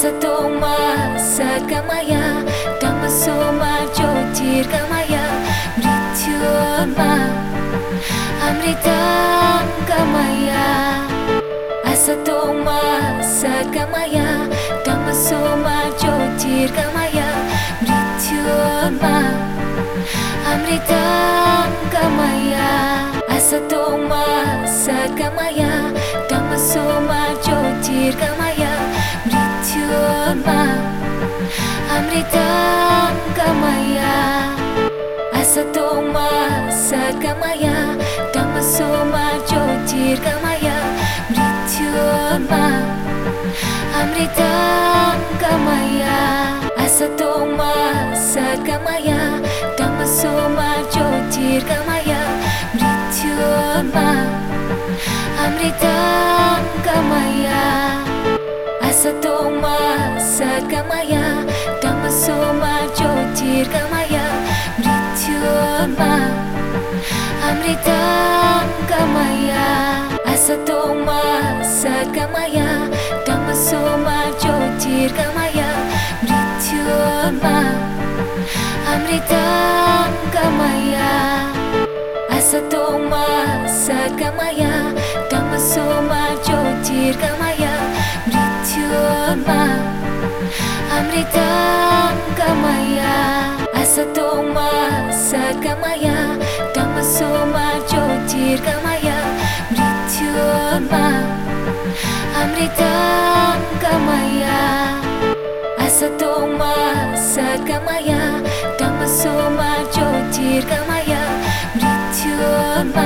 Asatoma Sadgamaya Dhammasoma Jyotirgamaya Mrityunma Amritam Gamaya Asatoma Sadgamaya Dhammasoma Jyotirgamaya Mrityunma Amritam Gamaya Asatoma Sadgamaya Dhammasoma Jyotirgamaya Mrityunma Amritam Gamaya Asatoma Sadgamaya Dhammasoma Jyotirgamaya Mrityunma Amritam Gamaya Asatoma Sadgamaya Dhammasoma Jyotirgamaya Mrityunma Amritam Gamaya Asatoma Sadgamaya Dhammasoma Jyotirgamaya Mrityunma Amritam Gamaya Asatoma Sadgamaya Dhammasoma Jyotirgamaya Mrityunma Amritam Gamaya Asatoma Sadgamaya Dhammasoma Jyotirgamaya Mrityunma Amritam Gamaya Asatoma Sadgamaya Dhammasoma Jyotirgamaya Mrityunma Amritam Gamaya Asatoma Sadgamaya Dhammasoma Jyotirgamaya Mrityunma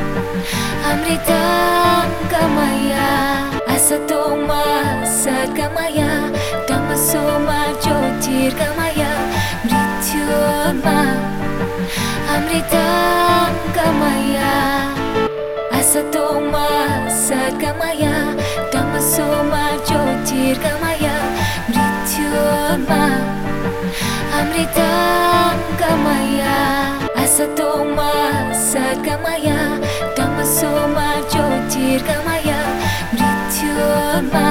Amritam Gamaya Asatoma Sadgamaya Dhammasoma Jyotirgamaya Mrityunma Amritam Gamaya Asatoma Sadgamaya Dhammasoma Jyotirgamaya Mrityunma Amritam Gamaya Asatoma Sadgamaya Dhammasoma Jyotirgamaya Mrityunma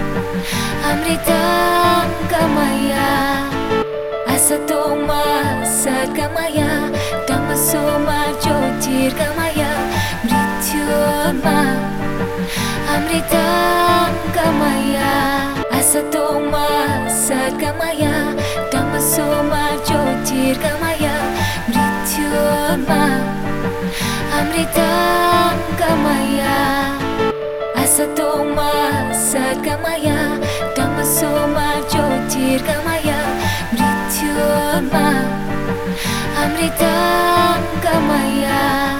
Amritam Gamaya Asatoma Sadgamaya Dhammasoma Jyotirgamaya Mrityunma Amritam Gamaya Asatoma Sadgamaya Dhammasoma Jyotirgamaya Mrityunma Amritam Gamaya Asatoma Sadgamaya Dhammasoma Jyotirgamaya Mrityunma Amritam Gamaya